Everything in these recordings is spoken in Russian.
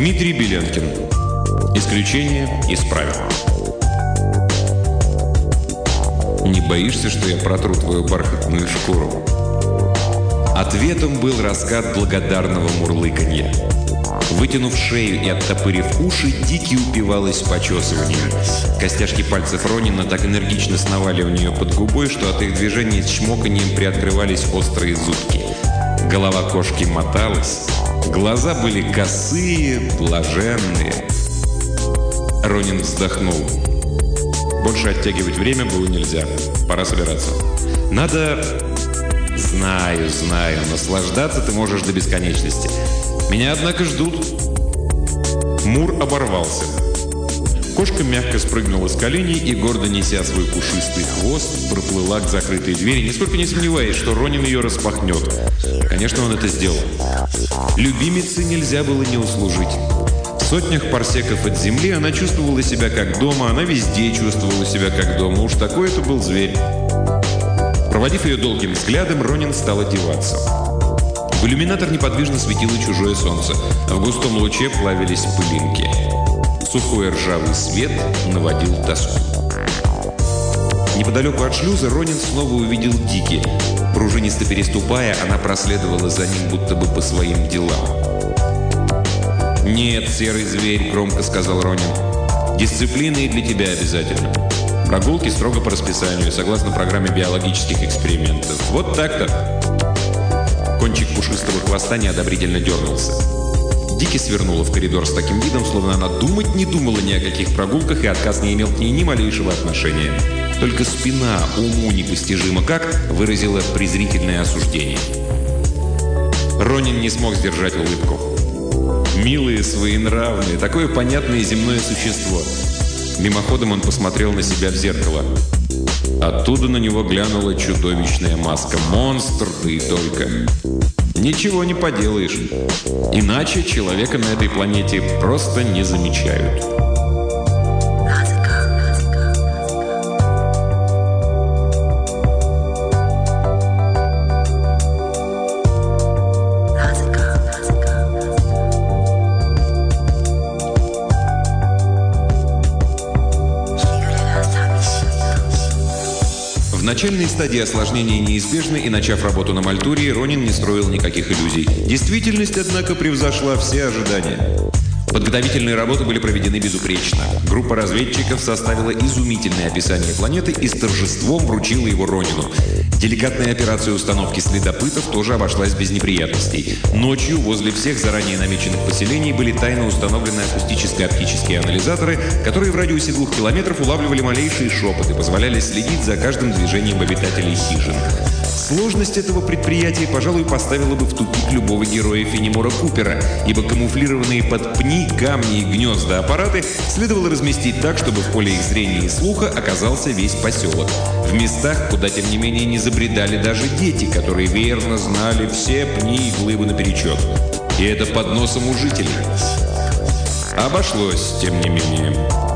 Дмитрий Беленкин. Исключение из правил. «Не боишься, что я протру твою бархатную шкуру?» Ответом был раскат благодарного мурлыканья. Вытянув шею и оттопырив уши, Дики упивалась почесыванием. Костяшки пальцев Ронина так энергично сновали у нее под губой, что от их движений с чмоканьем приоткрывались острые зубки. Голова кошки моталась, глаза были косые, блаженные. Ронин вздохнул. Больше оттягивать время было нельзя. Пора собираться. Надо... Знаю, наслаждаться ты можешь до бесконечности. Меня, однако, ждут. Мур оборвался. Кошка мягко спрыгнула с коленей и, гордо неся свой пушистый хвост, проплыла к закрытой двери, нисколько не сомневаясь, что Ронин ее распахнет. Конечно, он это сделал. Любимице нельзя было не услужить. В сотнях парсеков от земли она чувствовала себя как дома, она везде чувствовала себя как дома. Уж такой это был зверь. Проводив ее долгим взглядом, Ронин стал одеваться. В иллюминатор неподвижно светило чужое солнце, а в густом луче плавились пылинки. Сухой ржавый свет наводил тоску. Неподалеку от шлюза Ронин снова увидел Дики. Пружинисто переступая, она проследовала за ним, будто бы по своим делам. «Нет, серый зверь», — громко сказал Ронин. «Дисциплина и для тебя обязательно. Прогулки строго по расписанию, согласно программе биологических экспериментов. Вот так-то». Кончик пушистого хвоста неодобрительно дернулся. Дики свернула в коридор с таким видом, словно она думать не думала ни о каких прогулках, и отказ не имел к ней ни малейшего отношения. Только спина, уму непостижимо как, выразила презрительное осуждение. Ронин не смог сдержать улыбку. Милые, своенравные, такое понятное земное существо. Мимоходом он посмотрел на себя в зеркало. Оттуда на него глянула чудовищная маска. Монстр, да и только. Ничего не поделаешь. Иначе человека на этой планете просто не замечают. В начальной стадии осложнения неизбежны, и, начав работу на Мальтурии, Ронин не строил никаких иллюзий. Действительность, однако, превзошла все ожидания. Подготовительные работы были проведены безупречно. Группа разведчиков составила изумительное описание планеты и с торжеством вручила его Ронину. Деликатная операция установки следопытов тоже обошлась без неприятностей. Ночью возле всех заранее намеченных поселений были тайно установлены акустическо-оптические анализаторы, которые в радиусе 2 километров улавливали малейшие шепоты, позволяли следить за каждым движением обитателей хижин. Сложность этого предприятия, пожалуй, поставила бы в тупик любого героя Фенемора Купера, ибо камуфлированные под пни, камни и гнезда аппараты следовало разместить так, чтобы в поле их зрения и слуха оказался весь поселок. В местах, куда, тем не менее, не забредали даже дети, которые верно знали все пни и глыбы наперечет. И это под носом у жителей. Обошлось, тем не менее.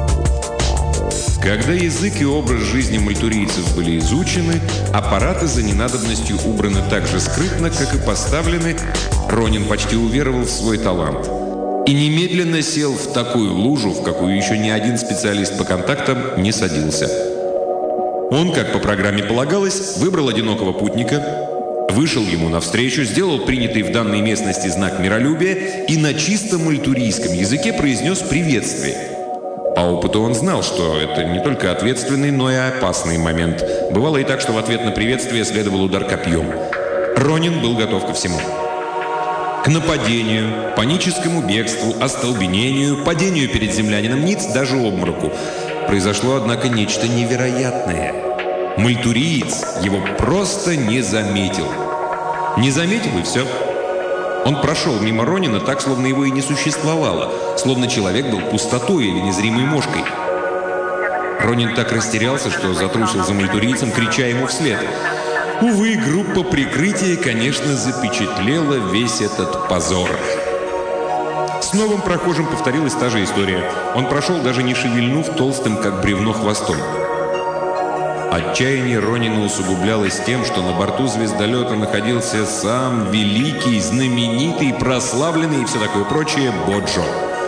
Когда язык и образ жизни мальтурийцев были изучены, аппараты за ненадобностью убраны так же скрытно, как и поставлены, Ронин почти уверовал в свой талант. И немедленно сел в такую лужу, в какую еще ни один специалист по контактам не садился. Он, как по программе полагалось, выбрал одинокого путника, вышел ему навстречу, сделал принятый в данной местности знак миролюбия и на чисто мальтурийском языке произнес приветствие. По опыту он знал, что это не только ответственный, но и опасный момент. Бывало и так, что в ответ на приветствие следовал удар копьем. Ронин был готов ко всему. К нападению, паническому бегству, остолбенению, падению перед землянином ниц, даже обмороку. Произошло, однако, нечто невероятное. Мальтуриец его просто не заметил. Не заметил, и все. Он прошел мимо Ронина так, словно его и не существовало, словно человек был пустотой или незримой мошкой. Ронин так растерялся, что затрусил за мальтурийцем, крича ему вслед. Увы, группа прикрытия, конечно, запечатлела весь этот позор. С новым прохожим повторилась та же история. Он прошел, даже не шевельнув толстым, как бревно, хвостом. Отчаяние Ронина усугублялось тем, что на борту звездолета находился сам великий, знаменитый, прославленный и все такое прочее Боджо.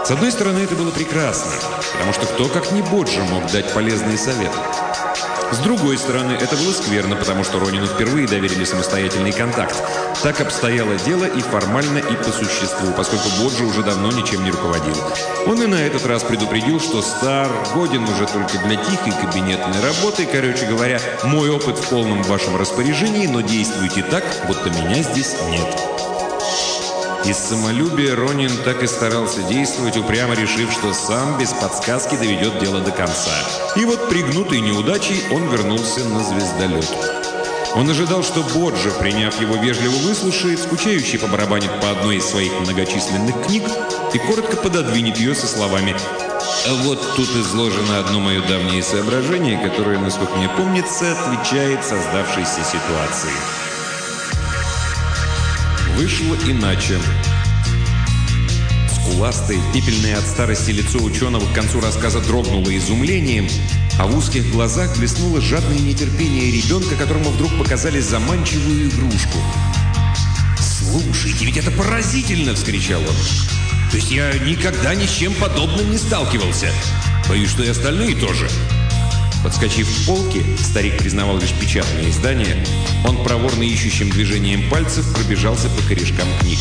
С одной стороны, это было прекрасно, потому что кто, как не Боджо, мог дать полезные советы. С другой стороны, это было скверно, потому что Ронину впервые доверили самостоятельный контакт. Так обстояло дело и формально, и по существу, поскольку Боджо уже давно ничем не руководил. Он и на этот раз предупредил, что стар, годен уже только для тихой кабинетной работы. Короче говоря, мой опыт в полном вашем распоряжении, но действуйте так, будто меня здесь нет. Из самолюбия Ронин так и старался действовать, упрямо решив, что сам без подсказки доведет дело до конца. И вот, пригнутый неудачей, он вернулся на звездолет. Он ожидал, что Боджо, приняв его, вежливо выслушает, скучающий побарабанит по одной из своих многочисленных книг и коротко пододвинет ее со словами: «Вот тут изложено одно мое давнее соображение, которое, насколько мне помнится, отвечает создавшейся ситуации». Вышло иначе. Скуластое, пепельное от старости лицо ученого к концу рассказа дрогнуло изумлением, а в узких глазах блеснуло жадное нетерпение ребенка, которому вдруг показали заманчивую игрушку. «Слушайте, ведь это поразительно!» — вскричал он. «То есть я никогда ни с чем подобным не сталкивался. Боюсь, что и остальные тоже». Подскочив к полке, старик признавал лишь печатные издания, он проворно ищущим движением пальцев пробежался по корешкам книг.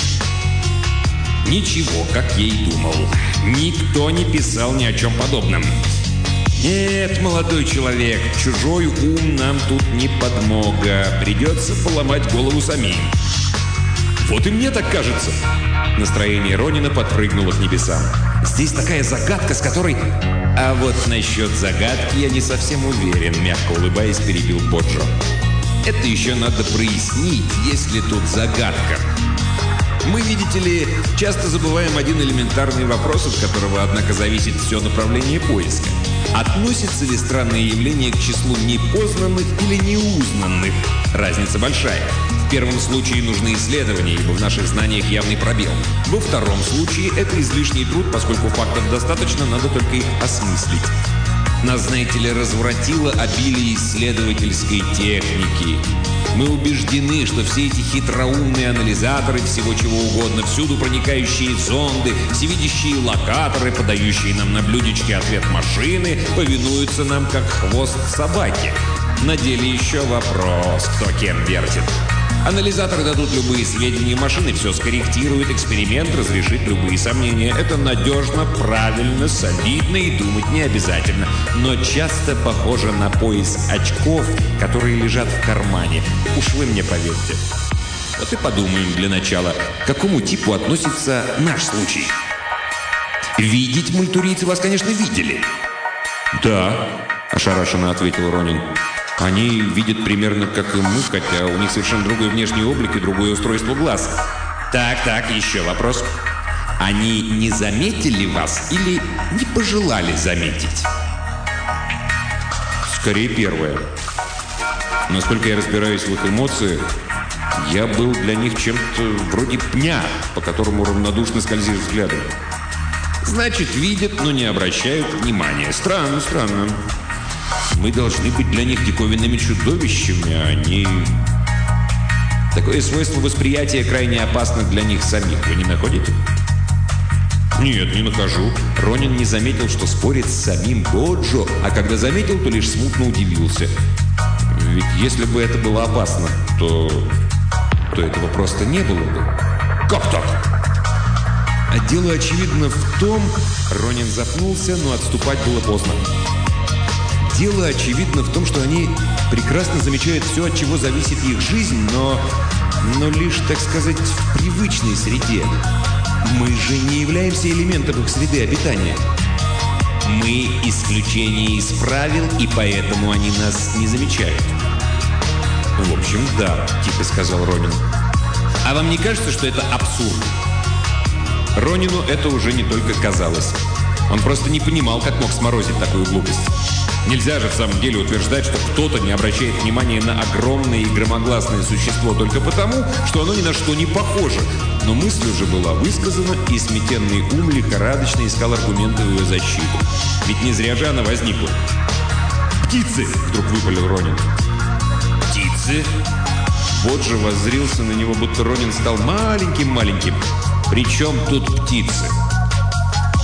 Ничего, как я и думал. Никто не писал ни о чем подобном. Нет, молодой человек, чужой ум нам тут не подмога. Придется поломать голову самим. Вот и мне так кажется. Настроение Ронина подпрыгнуло к небесам. Здесь такая загадка, с которой... А вот насчет загадки я не совсем уверен, мягко улыбаясь, перебил Боджо. Это еще надо прояснить, есть ли тут загадка. Мы, видите ли, часто забываем один элементарный вопрос, от которого, однако, зависит все направление поиска. Относится ли странное явление к числу непознанных или неузнанных? Разница большая. В первом случае нужны исследования, ибо в наших знаниях явный пробел. Во втором случае это излишний труд, поскольку фактов достаточно, надо только их осмыслить. Нас, знаете ли, развратило обилие исследовательской техники. Мы убеждены, что все эти хитроумные анализаторы всего чего угодно, всюду проникающие зонды, всевидящие локаторы, подающие нам на блюдечке ответ машины, повинуются нам как хвост собаки. На деле еще вопрос, кто кем вертит. Анализаторы дадут любые сведения, машины все скорректируют, эксперимент разрешит любые сомнения. Это надежно, правильно, солидно и думать не обязательно. Но часто похоже на поиск очков, которые лежат в кармане. Уж вы мне поверьте. Вот и подумаем для начала, к какому типу относится наш случай. Видеть мультурийцы вас, конечно, видели. «Да», – ошарашенно ответил Ронин. «Они видят примерно как и мы, хотя у них совершенно другой внешний облик и другое устройство глаз». Так, еще вопрос. Они не заметили вас или не пожелали заметить? Скорее первое. Насколько я разбираюсь в их эмоциях, я был для них чем-то вроде пня, по которому равнодушно скользишь взглядом. Значит, видят, но не обращают внимания. Странно. Мы должны быть для них диковинными чудовищами, а они... Такое свойство восприятия крайне опасно для них самих. Вы не находите? Нет, не нахожу. Ронин не заметил, что спорит с самим Боджо, а когда заметил, то лишь смутно удивился. Ведь если бы это было опасно, то этого просто не было бы. Как так? А дело, очевидно, в том... Ронин запнулся, но отступать было поздно. Дело, очевидно, в том, что они прекрасно замечают все, от чего зависит их жизнь, но лишь, так сказать, в привычной среде. Мы же не являемся элементом их среды обитания. Мы исключение из правил, и поэтому они нас не замечают. В общем, да, тихо сказал Ронин. А вам не кажется, что это абсурд? Ронину это уже не только казалось. Он просто не понимал, как мог сморозить такую глупость. Нельзя же в самом деле утверждать, что кто-то не обращает внимания на огромное и громогласное существо только потому, что оно ни на что не похоже. Но мысль уже была высказана, и сметенный ум лихорадочно искал аргументы в ее защиту. Ведь не зря же она возникла. «Птицы!» – вдруг выпалил Ронин. «Птицы?» Боджо воззрился на него, будто Ронин стал маленьким-маленьким. «Причем тут птицы?»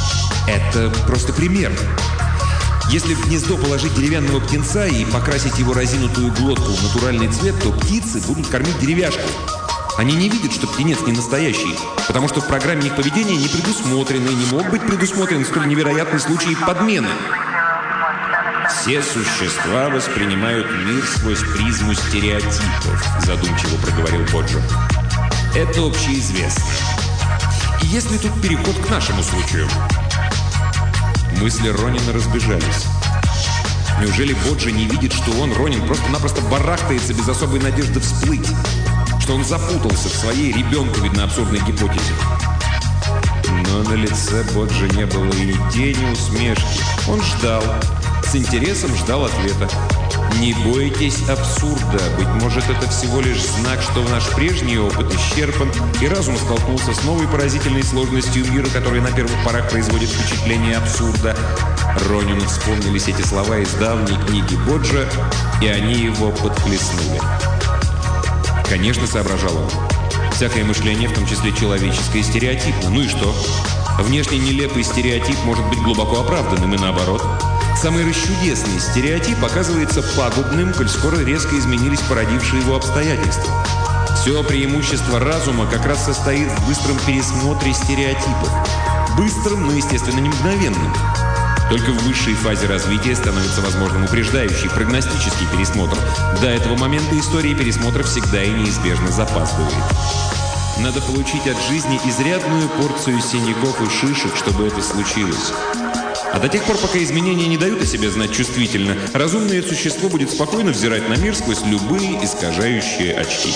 Это просто пример. Если в гнездо положить деревянного птенца и покрасить его разинутую глотку в натуральный цвет, то птицы будут кормить деревяшку. Они не видят, что птенец не настоящий, потому что в программе их поведения не предусмотрены и не мог быть предусмотрен столь невероятный случай подмены. «Все существа воспринимают мир сквозь призму стереотипов», задумчиво проговорил Боджо. «Это общеизвестно. И есть ли тут переход к нашему случаю?» Мысли Ронина разбежались. Неужели Боджо не видит, что он, Ронин, просто-напросто барахтается без особой надежды всплыть? Что он запутался в своей ребенку, видно, абсурдной гипотезе? Но на лице Боджо не было и тени усмешки. Он ждал. С интересом ждал ответа. «Не бойтесь абсурда. Быть может, это всего лишь знак, что наш прежний опыт исчерпан, и разум столкнулся с новой поразительной сложностью мира, которая на первых порах производит впечатление абсурда». Ронину вспомнились эти слова из давней книги Боджо, и они его подхлестнули. Конечно, соображал он. Всякое мышление, в том числе человеческое, стереотипно. Ну и что? Внешне нелепый стереотип может быть глубоко оправданным, и наоборот. Самый расчудесный стереотип оказывается пагубным, коль скоро резко изменились породившие его обстоятельства. Все преимущество разума как раз состоит в быстром пересмотре стереотипов. Быстрым, но, естественно, не мгновенным. Только в высшей фазе развития становится возможным упреждающий, прогностический пересмотр. До этого момента история пересмотра всегда и неизбежно запаздывает. Надо получить от жизни изрядную порцию синяков и шишек, чтобы это случилось. А до тех пор, пока изменения не дают о себе знать чувствительно, разумное существо будет спокойно взирать на мир сквозь любые искажающие очки.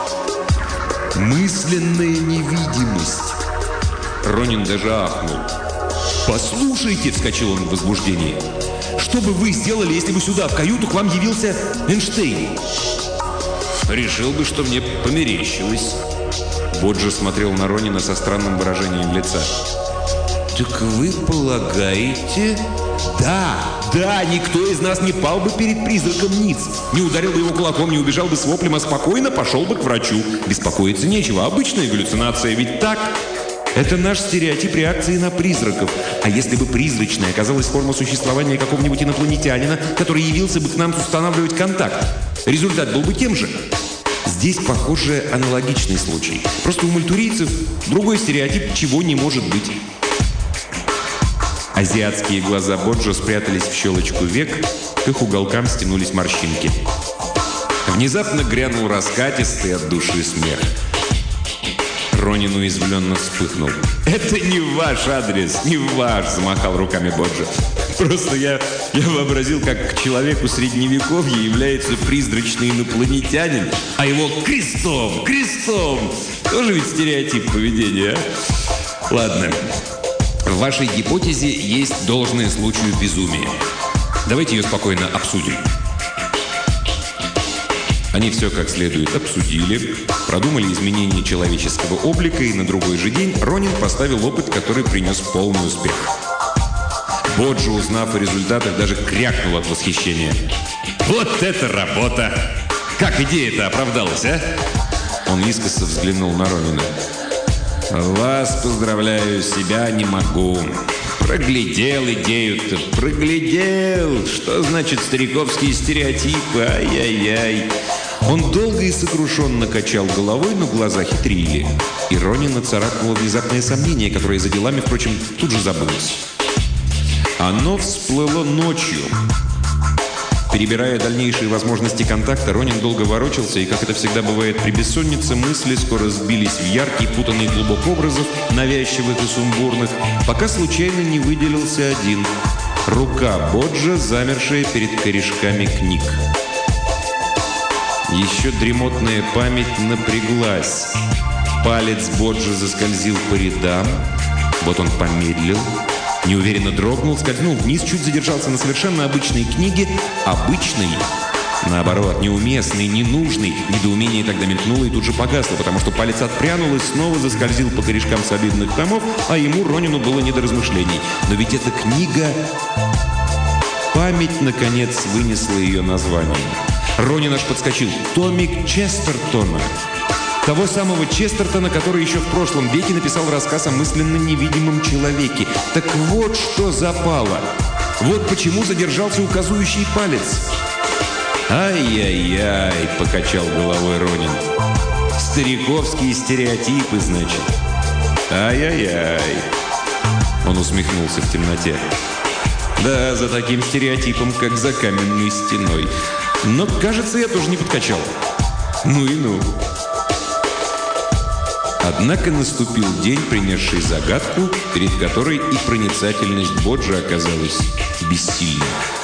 Мысленная невидимость. Ронин даже ахнул. «Послушайте!» – вскочил он в возбуждении. «Что бы вы сделали, если бы сюда, в каюту, к вам явился Эйнштейн?» «Решил бы, что мне померещилось». Боджо смотрел на Ронина со странным выражением лица. «Так вы полагаете...» Да, никто из нас не пал бы перед призраком Ниц, не ударил бы его кулаком, не убежал бы с воплем, а спокойно пошел бы к врачу. Беспокоиться нечего, обычная галлюцинация, ведь так? Это наш стереотип реакции на призраков. А если бы призрачная оказалась форма существования какого-нибудь инопланетянина, который явился бы к нам устанавливать контакт, результат был бы тем же. Здесь, похоже, аналогичный случай. Просто у мальтурийцев другой стереотип, чего не может быть. Азиатские глаза Боджо спрятались в щелочку век, к их уголкам стянулись морщинки. Внезапно грянул раскатистый от души смех. Ронин уязвленно вспыхнул. «Это не ваш адрес, не ваш!» – замахал руками Боджо. «Просто я вообразил, как к человеку средневековья является призрачный инопланетянин, а его крестом! Тоже ведь стереотип поведения, а? Ладно, в вашей гипотезе есть должное случаю безумия. Давайте ее спокойно обсудим». Они все как следует обсудили, продумали изменение человеческого облика, и на другой же день Ронин поставил опыт, который принес полный успех. Боджо, узнав о результатах, даже крякнул от восхищения. «Вот это работа! Как идея-то оправдалась, а?» Он искоса взглянул на Ронина. «Вас поздравляю, себя не могу. Проглядел идею-то, проглядел. Что значит стариковские стереотипы? Ай-яй-яй». Он долго и сокрушенно качал головой, но глаза хитрили. И Ронина царапнуло внезапное сомнение, которое за делами, впрочем, тут же забылось. Оно всплыло ночью. Перебирая дальнейшие возможности контакта, Ронин долго ворочался, и, как это всегда бывает при бессоннице, мысли скоро сбились в яркий, путанный клубок образов, навязчивых и сумбурных, пока случайно не выделился один – рука Боджо, замершая перед корешками книг. Еще дремотная память напряглась. Палец Боджо заскользил по рядам. Вот он помедлил, неуверенно дрогнул, скользнул вниз, чуть задержался на совершенно обычной книге. Обычной, наоборот, неуместной, ненужной. Недоумение тогда мелькнуло и тут же погасло, потому что палец отпрянул и снова заскользил по корешкам с обидных томов, а ему, Ронину, было не до размышлений. Но ведь эта книга... Память, наконец, вынесла ее название. Ронин аж подскочил. «Томик Честертона». Того самого Честертона, который еще в прошлом веке написал рассказ о мысленно невидимом человеке. Так вот что запало. Вот почему задержался указующий палец. «Ай-яй-яй», — покачал головой Ронин. «Стариковские стереотипы, значит». «Ай-яй-яй». Он усмехнулся в темноте. «Да, за таким стереотипом, как за каменной стеной. Но, кажется, я тоже не подкачал. Ну и ну». Однако наступил день, принесший загадку, перед которой и проницательность Боджа оказалась бессильной.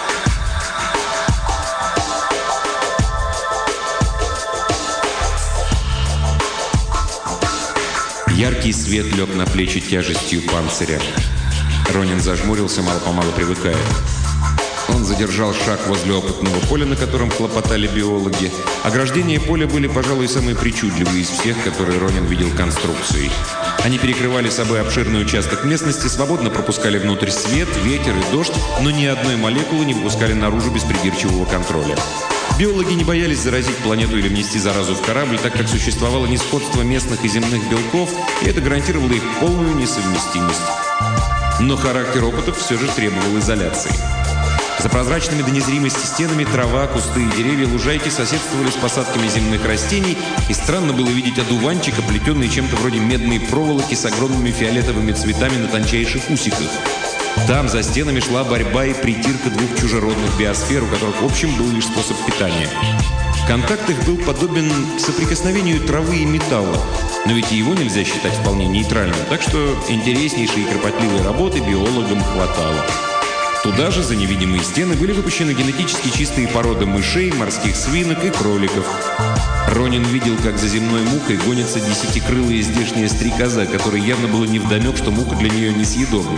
Яркий свет лег на плечи тяжестью панциря. Ронин зажмурился, мало-помалу привыкая. Он задержал шаг возле опытного поля, на котором хлопотали биологи. Ограждения поля были, пожалуй, самые причудливые из всех, которые Ронин видел конструкцией. Они перекрывали собой обширный участок местности, свободно пропускали внутрь свет, ветер и дождь, но ни одной молекулы не выпускали наружу без придирчивого контроля. Биологи не боялись заразить планету или внести заразу в корабль, так как существовало несходство местных и земных белков, и это гарантировало их полную несовместимость. Но характер опытов все же требовал изоляции. За прозрачными до незримости стенами трава, кусты и деревья, лужайки соседствовали с посадками земных растений, и странно было видеть одуванчик, оплетенный чем-то вроде медной проволоки с огромными фиолетовыми цветами на тончайших усиках. Там за стенами шла борьба и притирка двух чужеродных биосфер, у которых общим был лишь способ питания. Контакт их был подобен соприкосновению травы и металла, но ведь и его нельзя считать вполне нейтральным, так что интереснейшей и кропотливой работы биологам хватало. Туда же, за невидимые стены, были выпущены генетически чистые породы мышей, морских свинок и кроликов. Ронин видел, как за земной мухой гонится десятикрылая здешняя стрекоза, которой явно было невдомек, что муха для нее несъедобна.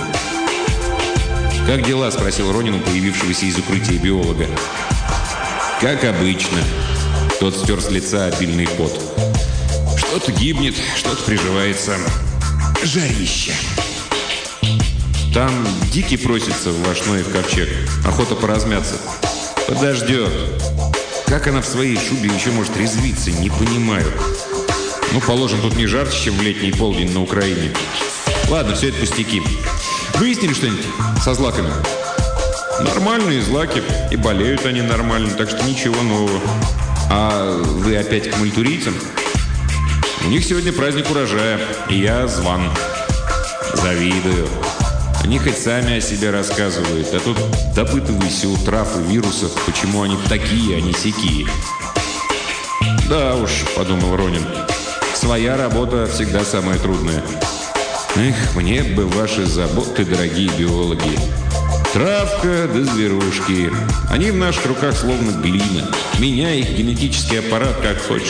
«Как дела?» – спросил Ронин у появившегося из укрытия биолога. «Как обычно». Тот стер с лица обильный пот. «Что-то гибнет, что-то приживается. Жарище». «Там Дикий просится в ваш Ноев ковчег. Охота поразмяться». «Подождет. Как она в своей шубе еще может резвиться, не понимаю. Ну, положим, тут не жарче, чем в летний полдень на Украине. Ладно, все это пустяки. Выяснили что-нибудь со злаками?» «Нормальные злаки. И болеют они нормально, так что ничего нового». «А вы опять к мальтурийцам?» «У них сегодня праздник урожая, и я зван». «Завидую. Они хоть сами о себе рассказывают, а тут допытывайся у трав и вирусов, почему они такие, а не сякие». «Да уж», — подумал Ронин, — «своя работа всегда самая трудная». «Эх, мне бы ваши заботы, дорогие биологи. Травка да зверушки. Они в наших руках словно глина. Меняй их генетический аппарат как хочешь».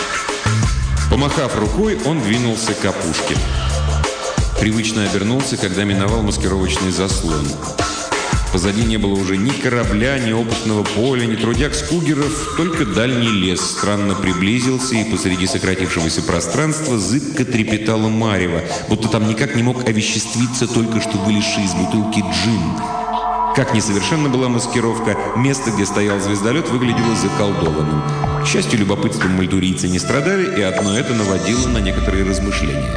Помахав рукой, он двинулся к опушке. Привычно обернулся, когда миновал маскировочный заслон. Позади не было уже ни корабля, ни опытного поля, ни трудяг-скугеров, только дальний лес странно приблизился, и посреди сократившегося пространства зыбко трепетало марево, будто там никак не мог овеществиться только что вылезший из бутылки джин. Как несовершенна была маскировка, место, где стоял звездолет, выглядело заколдованным. К счастью, любопытством мальтурийцы не страдали, и одно это наводило на некоторые размышления.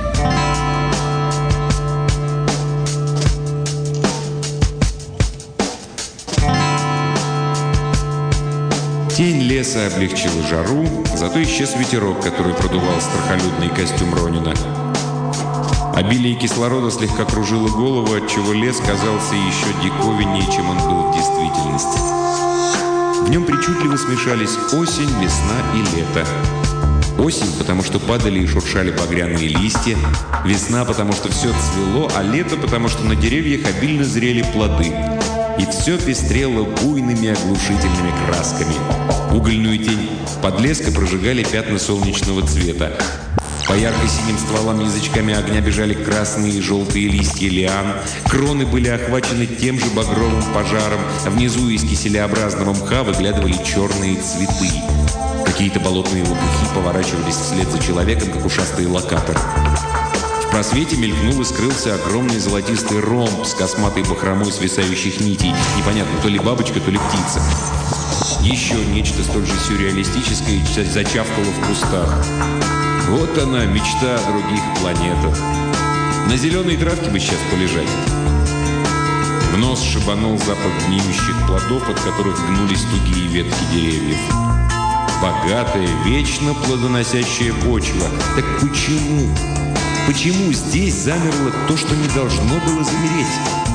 Тень леса облегчила жару, зато исчез ветерок, который продувал страхолюдный костюм Ронина. Обилие кислорода слегка кружило голову, отчего лес казался еще диковиннее, чем он был в действительности. В нем причудливо смешались осень, весна и лето. Осень, потому что падали и шуршали багряные листья, весна, потому что все цвело, а лето, потому что на деревьях обильно зрели плоды. И все пестрело буйными оглушительными красками. Угольную тень подлеска прожигали пятна солнечного цвета. По ярко-синим стволам язычками огня бежали красные и желтые листья лиан. Кроны были охвачены тем же багровым пожаром. Внизу из киселеобразного мха выглядывали черные цветы. Какие-то болотные лопухи поворачивались вслед за человеком, как ушастые локаторы. В просвете мелькнул и скрылся огромный золотистый ромб с косматой бахромой свисающих нитей. Непонятно, то ли бабочка, то ли птица. Еще нечто столь же сюрреалистическое зачавкало в кустах. Вот она, мечта о других планетах. На зеленой травке бы сейчас полежать. В нос шибанул запах гниющих плодов, от которых гнулись тугие ветки деревьев. Богатая, вечно плодоносящая почва. Так почему? Почему здесь замерло то, что не должно было замереть?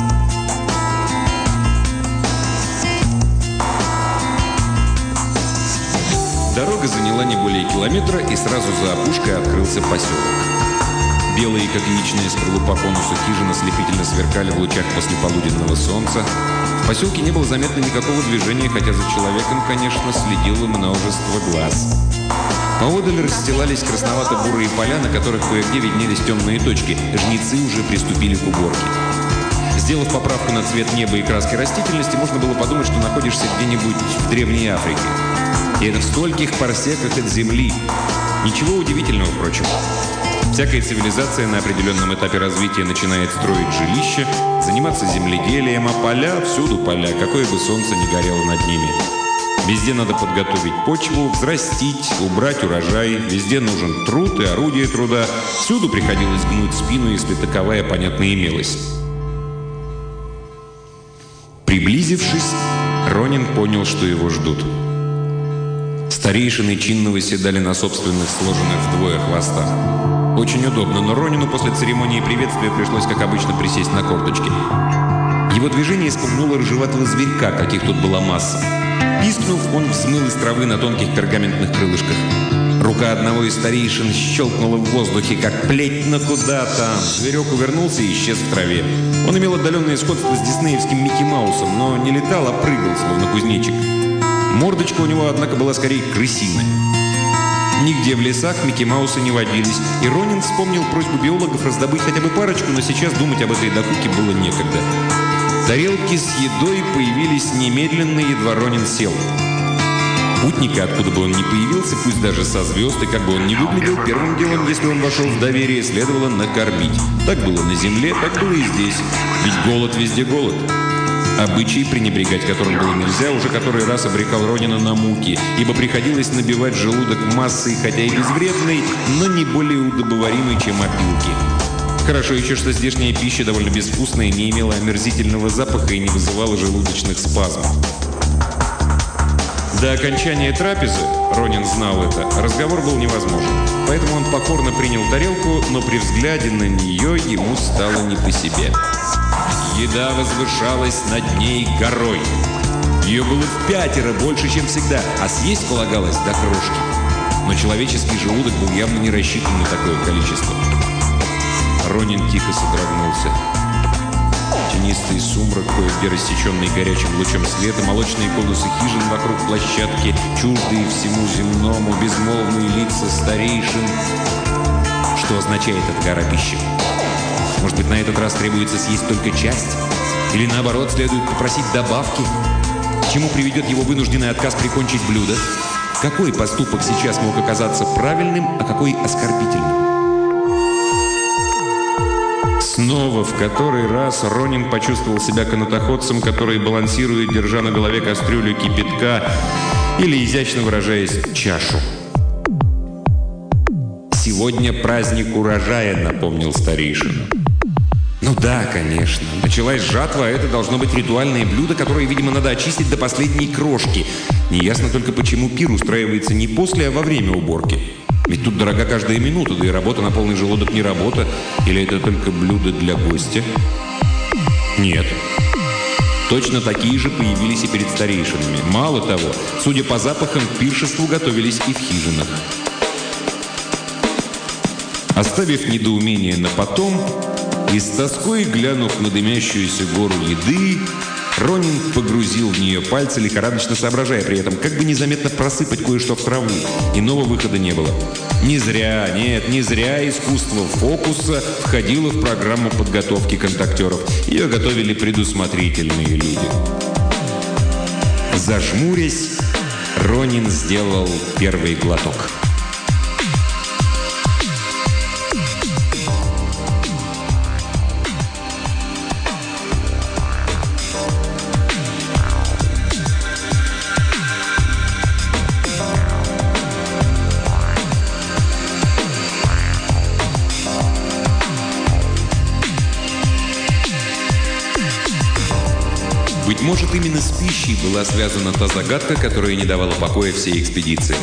Дорога заняла не более километра, и сразу за опушкой открылся поселок. Белые, как яичная скорлупа конуса хижин, ослепительно сверкали в лучах послеполуденного солнца. В поселке не было заметно никакого движения, хотя за человеком, конечно, следило множество глаз. Поодаль расстилались красновато-бурые поля, на которых кое-где виднелись темные точки. Жнецы уже приступили к уборке. Сделав поправку на цвет неба и краски растительности, можно было подумать, что находишься где-нибудь в Древней Африке. И это в стольких парсеках от земли. Ничего удивительного, впрочем. Всякая цивилизация на определенном этапе развития начинает строить жилища, заниматься земледелием, а поля, всюду поля, какое бы солнце ни горело над ними. Везде надо подготовить почву, взрастить, убрать урожай. Везде нужен труд и орудие труда. Всюду приходилось гнуть спину, если таковая, понятно, имелась. Приблизившись, Ронин понял, что его ждут. Старейшины чинно восседали на собственных сложенных вдвое хвостах. Очень удобно, но Ронину после церемонии приветствия пришлось, как обычно, присесть на корточки. Его движение испугнуло рыжеватого зверька, каких тут была масса. Пискнув, он взмыл из травы на тонких пергаментных крылышках. Рука одного из старейшин щелкнула в воздухе, как плеть, но куда там. Зверек увернулся и исчез в траве. Он имел отдаленное сходство с диснеевским Микки Маусом, но не летал, а прыгал, словно кузнечик. Мордочка у него, однако, была скорее крысиная. Нигде в лесах Микки Маусы не водились, и Ронин вспомнил просьбу биологов раздобыть хотя бы парочку, но сейчас думать об этой докуке было некогда. Тарелки с едой появились немедленно, едва Ронин сел. Путника, откуда бы он ни появился, пусть даже со звезд, и как бы он ни выглядел, первым делом, если он вошел в доверие, следовало накормить. Так было на земле, так было и здесь. Ведь голод везде голод. Обычай, пренебрегать которым было нельзя, уже который раз обрекал Ронина на муки, ибо приходилось набивать желудок массой, хотя и безвредной, но не более удобоваримой, чем опилки. Хорошо еще, что здешняя пища довольно безвкусная, не имела омерзительного запаха и не вызывала желудочных спазмов. До окончания трапезы, Ронин знал это, разговор был невозможен. Поэтому он покорно принял тарелку, но при взгляде на нее ему стало не по себе. Еда возвышалась над ней горой. Ее было в 5 больше, чем всегда, а съесть полагалось до крошки. Но человеческий желудок был явно не рассчитан на такое количество. Ронин тихо содрогнулся. Тенистый сумрак, кое-где рассеченный горячим лучом света, молочные конусы хижин вокруг площадки, чуждые всему земному, безмолвные лица старейшин. Что означает эта гора пищи? Может быть, на этот раз требуется съесть только часть? Или наоборот, следует попросить добавки? К чему приведет его вынужденный отказ прикончить блюдо? Какой поступок сейчас мог оказаться правильным, а какой оскорбительным? Снова в который раз Ронин почувствовал себя канатоходцем, который балансирует, держа на голове кастрюлю кипятка или, изящно выражаясь, чашу. «Сегодня праздник урожая», — напомнил старейшина. Ну да, конечно. Началась жатва, а это должно быть ритуальное блюдо, которое, видимо, надо очистить до последней крошки. Неясно только, почему пир устраивается не после, а во время уборки. Ведь тут дорога каждая минута, да и работа на полный желудок не работа. Или это только блюдо для гостя? Нет. Точно такие же появились и перед старейшинами. Мало того, судя по запахам, к пиршеству готовились и в хижинах. Оставив недоумение на потом и с тоской глянув на дымящуюся гору еды, Ронин погрузил в нее пальцы, лихорадочно соображая при этом, как бы незаметно просыпать кое-что в траву. Иного выхода не было. Не зря искусство фокуса входило в программу подготовки контактеров. Ее готовили предусмотрительные люди. Зажмурясь, Ронин сделал первый глоток. Быть может, именно с пищей была связана та загадка, которая не давала покоя всей экспедиции.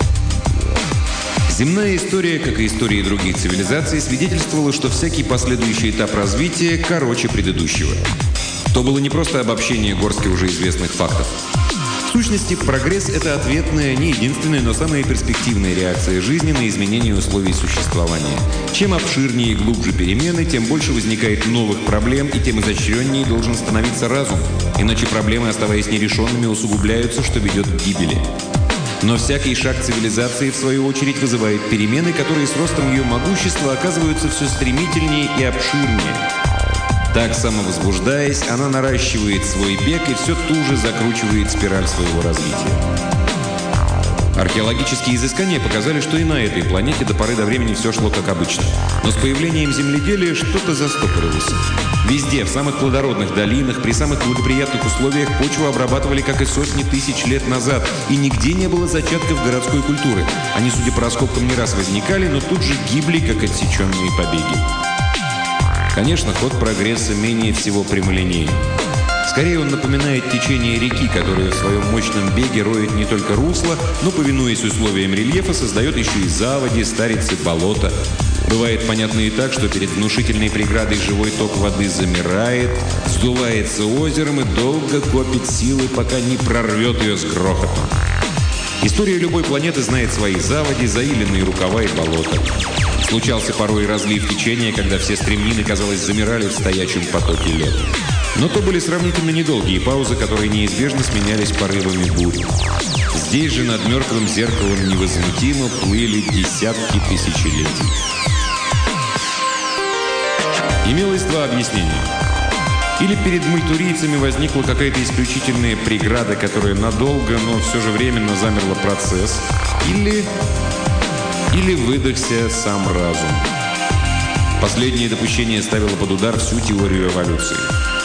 Земная история, как и истории других цивилизаций, свидетельствовала, что всякий последующий этап развития короче предыдущего. То было не просто обобщение горстки уже известных фактов. В сущности, прогресс – это ответная, не единственная, но самая перспективная реакция жизни на изменение условий существования. Чем обширнее и глубже перемены, тем больше возникает новых проблем, и тем изощреннее должен становиться разум. Иначе проблемы, оставаясь нерешенными, усугубляются, что ведет к гибели. Но всякий шаг цивилизации, в свою очередь, вызывает перемены, которые с ростом ее могущества оказываются все стремительнее и обширнее. Так, самовозбуждаясь, она наращивает свой бег и все туже закручивает спираль своего развития. Археологические изыскания показали, что и на этой планете до поры до времени все шло как обычно. Но с появлением земледелия что-то застопорилось. Везде, в самых плодородных долинах, при самых благоприятных условиях почву обрабатывали, как и сотни тысяч лет назад, и нигде не было зачатков городской культуры. Они, судя по раскопкам, не раз возникали, но тут же гибли, как отсеченные побеги. Конечно, ход прогресса менее всего прямолинейен. Скорее, он напоминает течение реки, которая в своем мощном беге роет не только русло, но, повинуясь условиям рельефа, создает еще и заводи, старицы, болота. Бывает понятно и так, что перед внушительной преградой живой ток воды замирает, сдувается озером и долго копит силы, пока не прорвет ее с грохотом. История любой планеты знает свои заводи, заиленные рукава и болота. Случался порой разлив течения, когда все стремнины, казалось, замирали в стоячем потоке лет. Но то были сравнительно недолгие паузы, которые неизбежно сменялись порывами бурь. Здесь же над мертвым зеркалом невозмутимо плыли десятки тысячелетий. Имелось два объяснения. Или перед мультурийцами возникла какая-то исключительная преграда, которая надолго, но все же временно замерла процесс. Или выдохся сам разум. Последнее допущение ставило под удар всю теорию эволюции.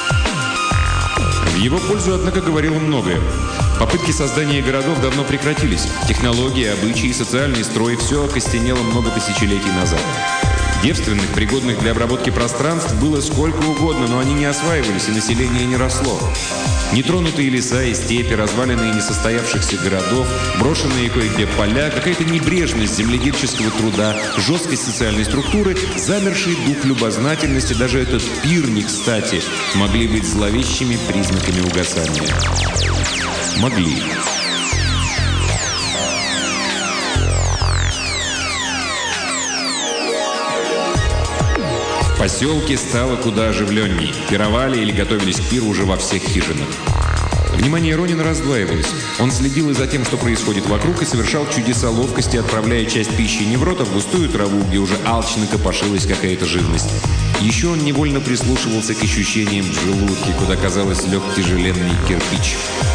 В его пользу, однако, говорило многое. Попытки создания городов давно прекратились. Технологии, обычаи и социальный строй – все окостенело много тысячелетий назад. Девственных, пригодных для обработки пространств, было сколько угодно, но они не осваивались, и население не росло. Нетронутые леса и степи, развалины несостоявшихся городов, брошенные кое-где поля, какая-то небрежность земледельческого труда, жесткость социальной структуры, замерший дух любознательности, даже этот пир не кстати, могли быть зловещими признаками угасания. Могли. В поселке стало куда оживленней. Пировали или готовились к пиру уже во всех хижинах. Внимание Ронина раздваивалось. Он следил и за тем, что происходит вокруг, и совершал чудеса ловкости, отправляя часть пищи не в рот, а в густую траву, где уже алчно копошилась какая-то живность. Еще он невольно прислушивался к ощущениям в желудке, куда, казалось, лег тяжеленный кирпич.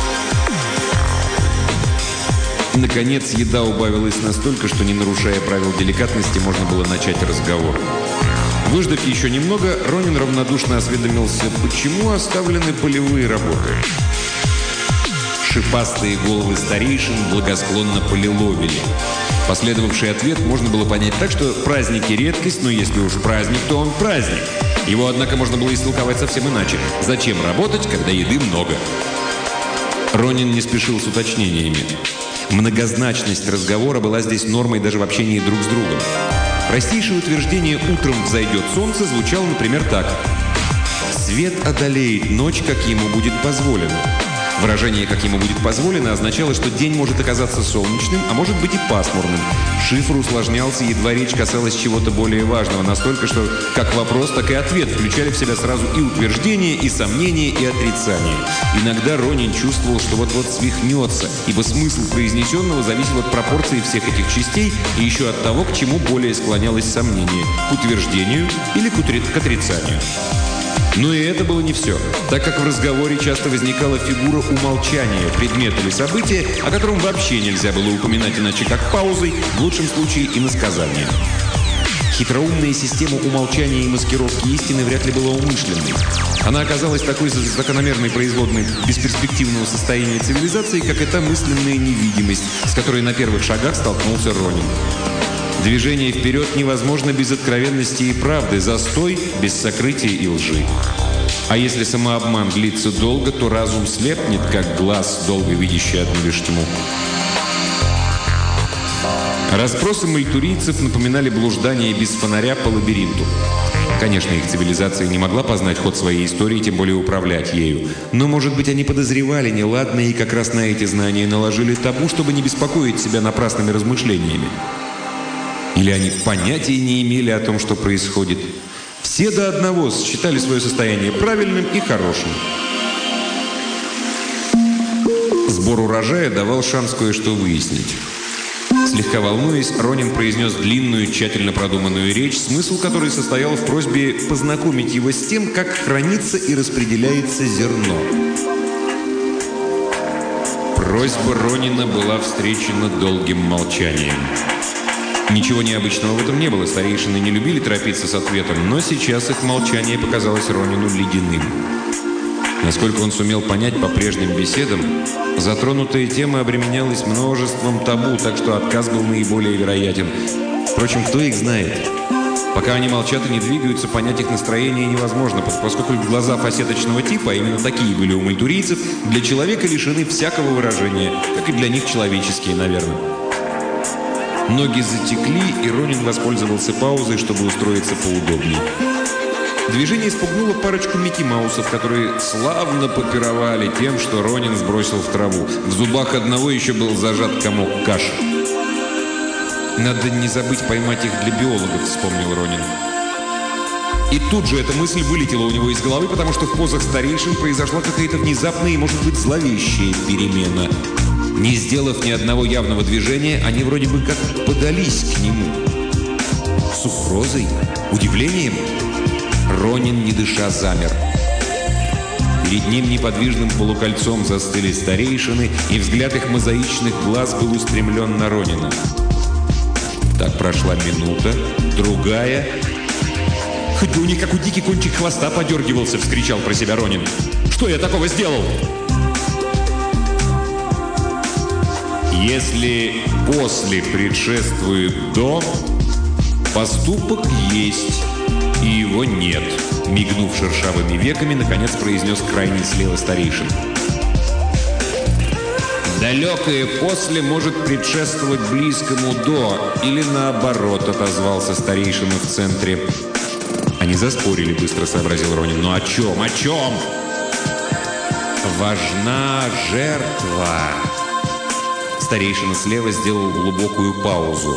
Наконец, еда убавилась настолько, что, не нарушая правил деликатности, можно было начать разговор. Выждав еще немного, Ронин равнодушно осведомился, почему оставлены полевые работы. Шипастые головы старейшин благосклонно полиловили. Последовавший ответ можно было понять так, что праздники – редкость, но если уж праздник, то он праздник. Его, однако, можно было истолковать совсем иначе. Зачем работать, когда еды много? Ронин не спешил с уточнениями. Многозначность разговора была здесь нормой даже в общении друг с другом. Простейшее утверждение «утром взойдет солнце» звучало, например, так: «Свет одолеет ночь, как ему будет позволено». Выражение «как ему будет позволено» означало, что день может оказаться солнечным, а может быть и пасмурным. Шифр усложнялся, едва речь касалась чего-то более важного, настолько, что как вопрос, так и ответ включали в себя сразу и утверждение, и сомнение, и отрицание. Иногда Ронин чувствовал, что вот-вот свихнется, ибо смысл произнесенного зависел от пропорции всех этих частей и еще от того, к чему более склонялось сомнение – к утверждению или к отрицанию. Но и это было не все, так как в разговоре часто возникала фигура умолчания, предмета или события, о котором вообще нельзя было упоминать иначе как паузой, в лучшем случае иносказанием. Хитроумная система умолчания и маскировки истины вряд ли была умышленной. Она оказалась такой закономерной производной бесперспективного состояния цивилизации, как и та мысленная невидимость, с которой на первых шагах столкнулся Ронин. Движение вперед невозможно без откровенности и правды, застой без сокрытия и лжи. А если самообман длится долго, то разум слепнет, как глаз, долго видящий одну лишь тьму. Расспросы мальтурийцев напоминали блуждание без фонаря по лабиринту. Конечно, их цивилизация не могла познать ход своей истории, тем более управлять ею. Но, может быть, они подозревали неладное и как раз на эти знания наложили табу, чтобы не беспокоить себя напрасными размышлениями. Или они понятия не имели о том, что происходит. Все до одного считали свое состояние правильным и хорошим. Сбор урожая давал шанс кое-что выяснить. Слегка волнуясь, Ронин произнес длинную, тщательно продуманную речь, смысл которой состоял в просьбе познакомить его с тем, как хранится и распределяется зерно. Просьба Ронина была встречена долгим молчанием. Ничего необычного в этом не было, старейшины не любили торопиться с ответом, но сейчас их молчание показалось Ронину ледяным. Насколько он сумел понять по прежним беседам, затронутая тема обременялась множеством табу, так что отказ был наиболее вероятен. Впрочем, кто их знает? Пока они молчат и не двигаются, понять их настроение невозможно, поскольку глаза фасеточного типа, а именно такие были у мальтурийцев, для человека лишены всякого выражения, как и для них человеческие, наверное. Ноги затекли, и Ронин воспользовался паузой, чтобы устроиться поудобнее. Движение испугнуло парочку Микки-маусов, которые славно попировали тем, что Ронин сбросил в траву. В зубах одного еще был зажат комок каши. «Надо не забыть поймать их для биологов», — вспомнил Ронин. И тут же эта мысль вылетела у него из головы, потому что в позах старейшин произошла какая-то внезапная и, может быть, зловещая перемена. Не сделав ни одного явного движения, они вроде бы как подались к нему. С угрозой? Удивлением? Ронин, не дыша, замер. Перед ним неподвижным полукольцом застыли старейшины, и взгляд их мозаичных глаз был устремлен на Ронина. Так прошла минута, другая. «Хоть бы у них, как у дикий, кончик хвоста подергивался!» — вскричал про себя Ронин. «Что я такого сделал?» Если «после» предшествует «до», поступок есть, и его нет, мигнув шершавыми веками, наконец произнес крайний слева старейшин. «Далекое «после» может предшествовать близкому «до», или наоборот», отозвался старейшина в центре. Они заспорили, быстро сообразил Ронин. «Но о чем? О чем?» «Важна жертва». Старейшина слева сделал глубокую паузу.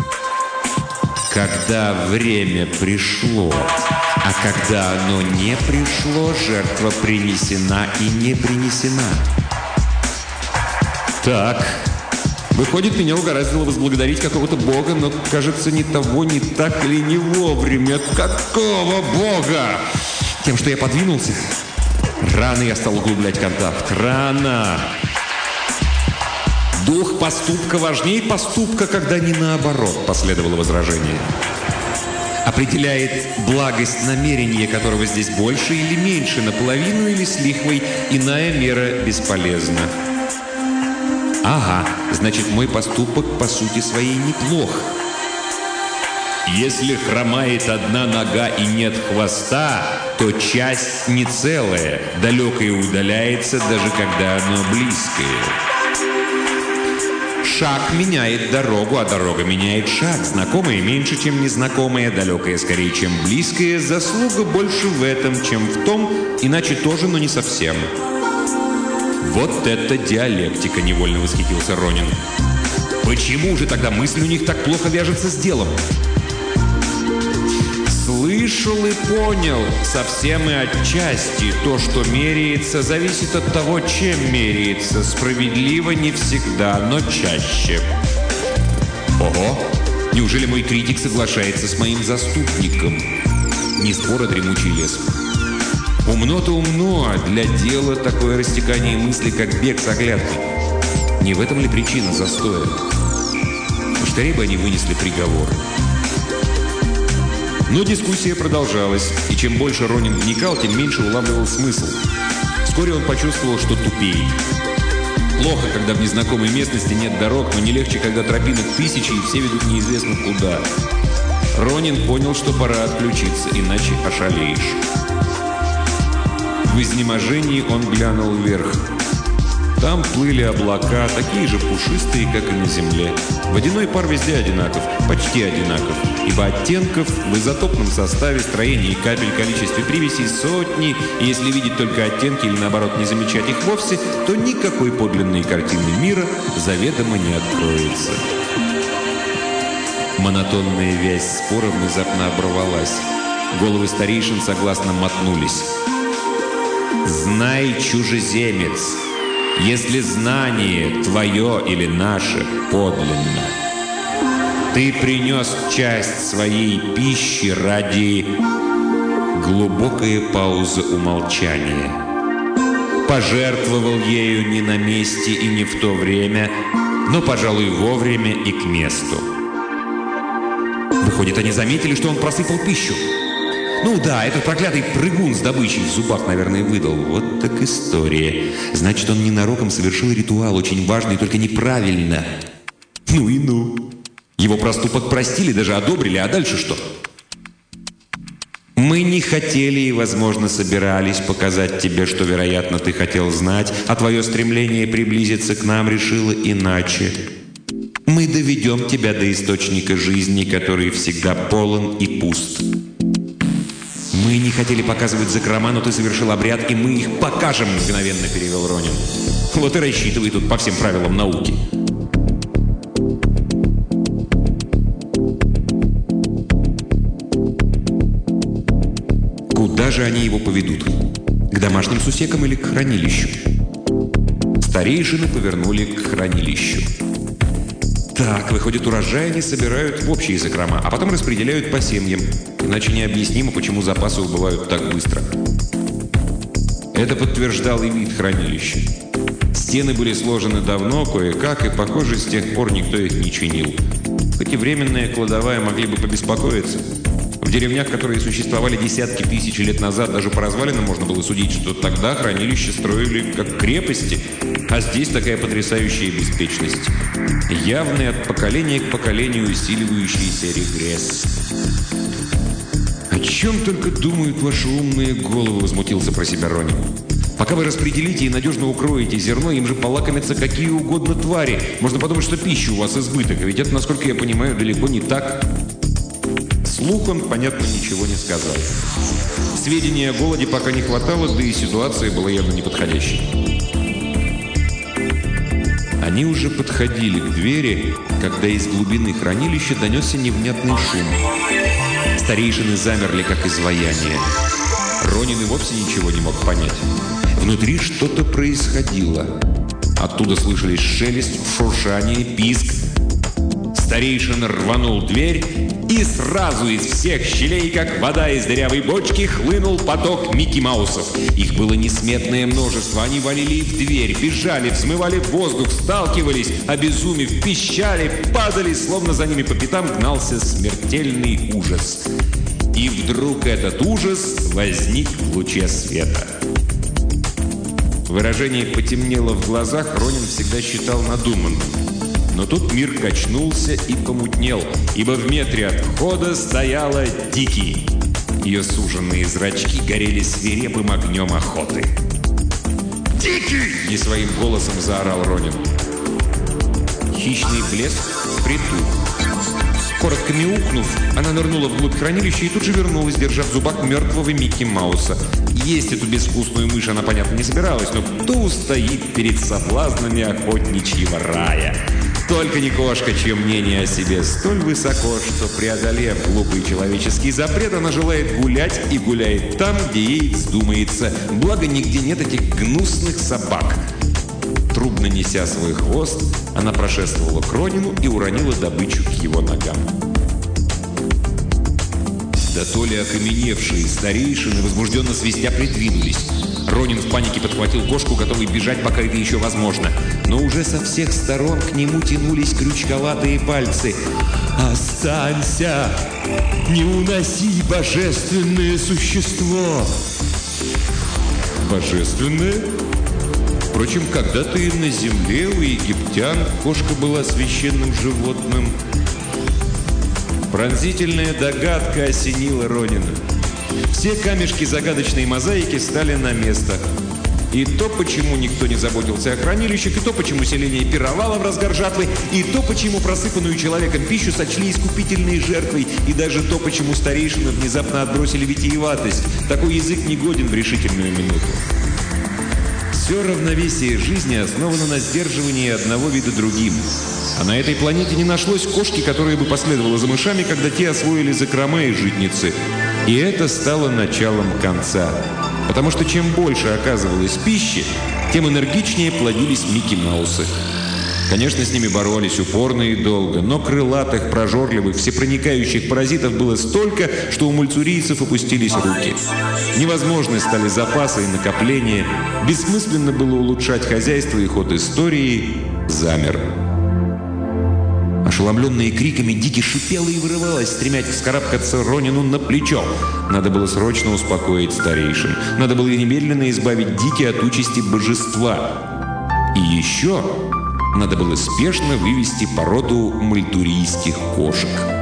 «Когда время пришло, а когда оно не пришло, жертва принесена и не принесена». «Так, выходит, меня угораздило возблагодарить какого-то бога, но, кажется, ни того, ни так или не вовремя. Какого бога? Тем, что я подвинулся? Рано я стал углублять контакт. Рано!» «Дух поступка важнее поступка, когда не наоборот», — последовало возражение. «Определяет благость намерения, которого здесь больше или меньше, наполовину или с лихвой, иная мера бесполезна». «Ага, значит, мой поступок по сути своей неплох». «Если хромает одна нога и нет хвоста, то часть не целая, далекое удаляется, даже когда оно близкое». «Шаг меняет дорогу, а дорога меняет шаг. Знакомое меньше, чем незнакомое, далекое скорее, чем близкое. Заслуга больше в этом, чем в том, иначе тоже, но не совсем». «Вот это диалектика!» — невольно восхитился Ронин. «Почему же тогда мысль у них так плохо вяжется с делом?» «Слышал и понял, совсем и отчасти. То, что меряется, зависит от того, чем меряется. Справедливо не всегда, но чаще». «Ого! Неужели мой критик соглашается с моим заступником?» Не спор, а дремучий лес. «Умно-то умно, а для дела такое растекание мысли, как бег с оглядкой. Не в этом ли причина застоя? Уж скорее бы они вынесли приговор». Но дискуссия продолжалась, и чем больше Ронин вникал, тем меньше улавливал смысл. Вскоре он почувствовал, что тупеет. Плохо, когда в незнакомой местности нет дорог, но не легче, когда тропинок тысячи, и все ведут неизвестно куда. Ронин понял, что пора отключиться, иначе ошалеешь. В изнеможении он глянул вверх. Там плыли облака, такие же пушистые, как и на земле. Водяной пар везде одинаков, почти одинаков, ибо оттенков в изотопном составе, строении капель, количестве привесей сотни, и если видеть только оттенки или, наоборот, не замечать их вовсе, то никакой подлинной картины мира заведомо не откроется. Монотонная вязь спора внезапно оборвалась. Головы старейшин согласно мотнулись. «Знай, чужеземец, если знание твое или наше подлинно, ты принес часть своей пищи ради...» Глубокая пауза умолчания. «Пожертвовал ею не на месте и не в то время, но, пожалуй, вовремя и к месту». Выходит, они заметили, что он просыпал пищу. Ну да, этот проклятый прыгун с добычей в зубах, наверное, выдал. Вот так история. Значит, он ненароком совершил ритуал, очень важный, только неправильно. Ну и ну. Его проступок простили, даже одобрили, а дальше что? Мы не хотели и, возможно, собирались показать тебе, что, вероятно, ты хотел знать, а твое стремление приблизиться к нам решило иначе. Мы доведем тебя до источника жизни, который всегда полон и пуст. Мы не хотели показывать закрома, но ты совершил обряд, и мы их покажем, мгновенно перевел Ронин. Вот и рассчитывай тут по всем правилам науки. Куда же они его поведут? К домашним сусекам или к хранилищу? Старейшины повернули к хранилищу. Так, выходит, урожай они собирают в общие закрома, а потом распределяют по семьям. Иначе необъяснимо, почему запасы убывают так быстро. Это подтверждал и вид хранилища. Стены были сложены давно, кое-как, и, похоже, с тех пор никто их не чинил. Хоть и временная кладовая, могли бы побеспокоиться. В деревнях, которые существовали десятки тысяч лет назад, даже по развалинам можно было судить, что тогда хранилища строили как крепости, а здесь такая потрясающая беспечность. Явный от поколения к поколению усиливающийся регресс. «О чем только думают ваши умные головы», — возмутился про себя Ронин. «Пока вы распределите и надежно укроете зерно, им же полакомятся какие угодно твари. Можно подумать, что пищи у вас избыток, а ведь это, насколько я понимаю, далеко не так». Вслух он, понятно, ничего не сказал. Сведений о голоде пока не хватало, да и ситуация была явно неподходящей. Они уже подходили к двери, когда из глубины хранилища донесся невнятный шум. Старейшины замерли, как изваяние. Ронин и вовсе ничего не мог понять. Внутри что-то происходило. Оттуда слышались шелест, шуршание, писк. Старейшина рванул дверь, и сразу из всех щелей, как вода из дырявой бочки, хлынул поток Микки Маусов. Их было несметное множество. Они валили в дверь, бежали, взмывали в воздух, сталкивались, обезумев, пищали, падали, словно за ними по пятам гнался смертельный ужас. И вдруг этот ужас возник в луче света. Выражение потемнело в глазах, Ронин всегда считал надуманным. Но тут мир качнулся и помутнел, ибо в метре от входа стояла Дики. Ее суженные зрачки горели свирепым огнем охоты. «Дики!» – не своим голосом заорал Ронин. Хищный блеск притух. Коротко мяукнув, она нырнула вглубь хранилища и тут же вернулась, держа в зубах мертвого Микки Мауса. Есть эту безвкусную мышь она, понятно, не собиралась, но кто устоит перед соблазнами охотничьего рая? Только не кошка, чье мнение о себе столь высоко, что, преодолев глупый человеческий запрет, она желает гулять и гуляет там, где ей вздумается. Благо, нигде нет этих гнусных собак. Трубно неся свой хвост, она прошествовала к Ронину и уронила добычу к его ногам. Да то ли окаменевшие старейшины, возбужденно свистя, придвинулись. Ронин в панике подхватил кошку, готовый бежать, пока это еще возможно. Но уже со всех сторон к нему тянулись крючковатые пальцы. «Останься! Не уноси божественное существо!» «Божественное?» Впрочем, когда-то и на земле у египтян кошка была священным животным. Пронзительная догадка осенила Ронина. Все камешки загадочной мозаики стали на место. И то, почему никто не заботился о хранилищах, и то, почему селение пировало в разгар жатвы, и то, почему просыпанную человеком пищу сочли искупительной жертвой, и даже то, почему старейшины внезапно отбросили витиеватость. Такой язык не годен в решительную минуту. Все равновесие жизни основано на сдерживании одного вида другим. А на этой планете не нашлось кошки, которая бы последовала за мышами, когда те освоили закрома и житницы. И это стало началом конца. Потому что чем больше оказывалось пищи, тем энергичнее плодились Микки Маусы. Конечно, с ними боролись упорно и долго, но крылатых, прожорливых, всепроникающих паразитов было столько, что у мульцурийцев опустились руки. Невозможны стали запасы и накопления, бессмысленно было улучшать хозяйство, и ход истории замер. Ошеломленные криками, Дики шипела и вырывалась, стремясь вскарабкаться Ронину на плечо. Надо было срочно успокоить старейшин. Надо было немедленно избавить Дики от участи божества. И еще надо было спешно вывести породу мальтурийских кошек.